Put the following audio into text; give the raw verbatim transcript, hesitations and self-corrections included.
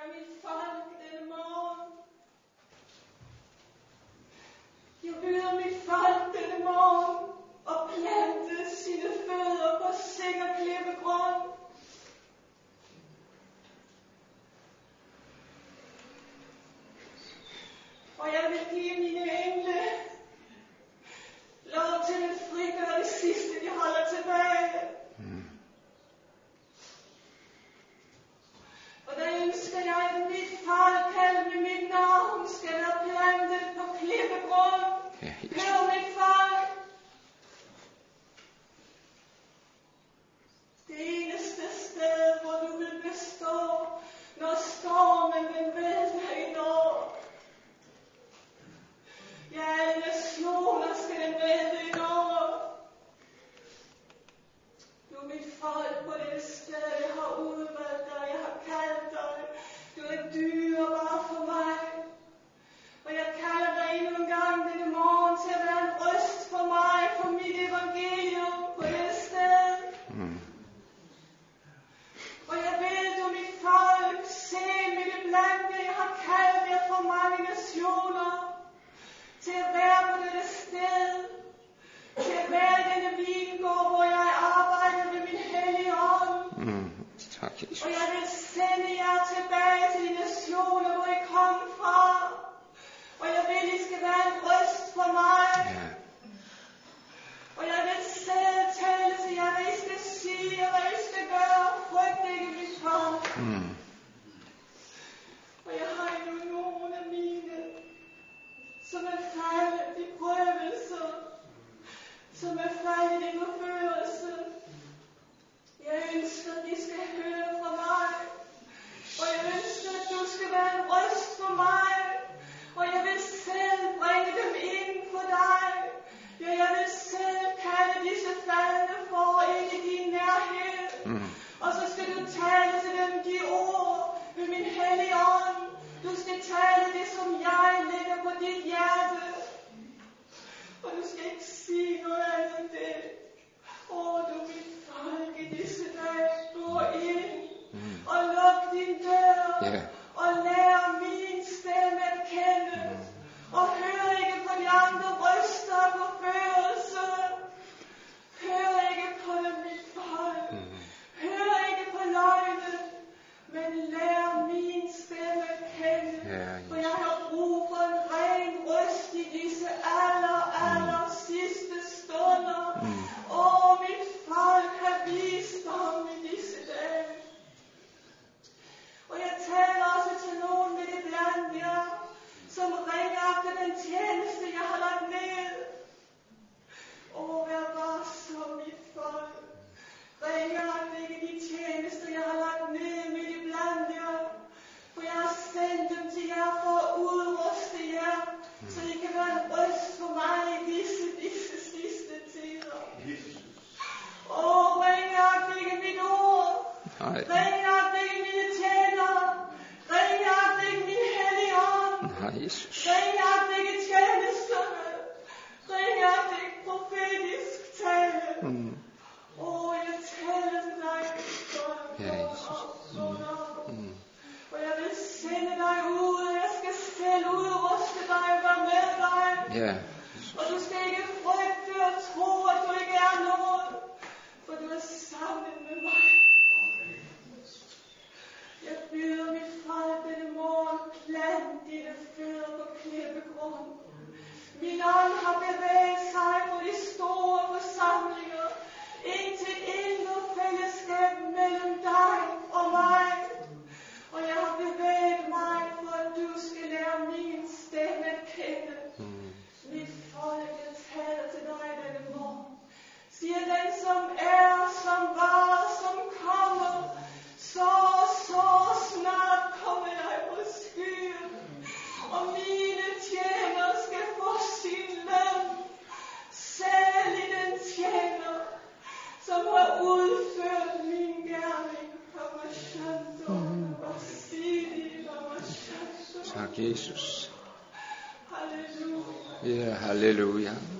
mit folk denne morgen. Jeg byder mit folk denne morgen og plante sine fødder på sikker klippegrund. Og jeg vil give mine engle lov til at frigøre det sidste, de holder tilbage. Mm. Og der ønsker jeg, at mit farkald med mit navn skal være plantet på klippegrund. Ja, hør mit folk. Det eneste sted, hvor du vil bestå, når stormen den vælter ind over. Ja, alle nationer skal den vælte ind over. Du mit folk på det sted, jeg har udvalgt dig, jeg har kaldt dig. Du er dyrebar for mig. Og jeg kalder dig endnu en gang denne morgen til at være en røst for mig, for mit evangelium på det sted. Mm. Og jeg vil, du mit folk, se mit iblandt, jeg har kaldt jer for mange nationer. Til at være på dette sted, til at være i denne vingård, hvor jeg arbejder med min hellige ånd. Mm, tak, Jesus. Og jeg vil sende jer tilbage til de nationer, hvor I kom fra. Og jeg vil, I skal være en røst for mig. Ja. Og jeg vil selv tale til jer, hvad I skal sige, og hvad I skal gøre. Frygt ikke mit folk. Mm. Og jeg har endnu nogle af mine, som er faldet i prøvelser, som er faldet i forførelse. Jeg ønsker, at de skal høre fra mig, og jeg ønsker, at du skal være en røst for mig, og jeg vil selv bringe dem ind for dig. Ja, jeg vil selv kalde disse faldende for ind i din nærhed, mm. og så skal du tale til dem de ord med min hellige ånd. Du skal tale det, som jeg lægger på dit hjerte. Og du skal ikke sige noget andet end det. Åh, du mit folk i disse dage, gå ind mm. og luk din dør. Yeah. Og lær min stemme at kende. Mm. Og hør ikke på de andre røster og forførelse. Hør ikke på dem, mit folk. Mm. Hør ikke på løgne. Men lær min stemme at kende, ja, for jeg har brug for en ren røst i disse aller, aller mm. sidste stunder. Mm. Åh, mit folk har visdom i disse dage. Og jeg taler også til nogen med det blandt jer, som ringer efter den tjeneste, jeg har lagt ned. Åh, vær varsom, mit folk. Ringer ikke de tjenester, jeg har lagt ned midt i blandt jer. For jeg har sendt dem til jer for at udruste jer, mm. så I kan være en røst for mig i disse, disse sidste tider. Åh, ringer ikke mit ord. Ringer ikke mine tjenere. Ringer ikke min hellige ånd. Ringer ikke tjenesterne. Ringer ikke profetisk tale. Mm. Åh, oh, jeg taler til dig, ja, Jesus. Mm. Mm. Og jeg vil sende dig ud, og jeg skal selv udruste dig og være med dig. Ja. Og du skal ikke frygte og tro, at du ikke er noget, for du er sammen med mig. Jeg byder mit folk denne morgen, plant dine fødder på klippegrund. Min ånd har bevæget sig på de store forsamlinger, indtil intet fællesskab mellem dig og mig. Og jeg har bevæget mig, for at du skal lære min stemme at kende. Mm. Mit folk, jeg taler til dig denne morgen. Siger den, som er, som var, som kommer. Så, så snart kommer jeg på skyen. Og mine tjener skal få sin løn. Særlig den tjener, som har udført min gerning. Tak, Jesus. Halleluja. Ja, halleluja.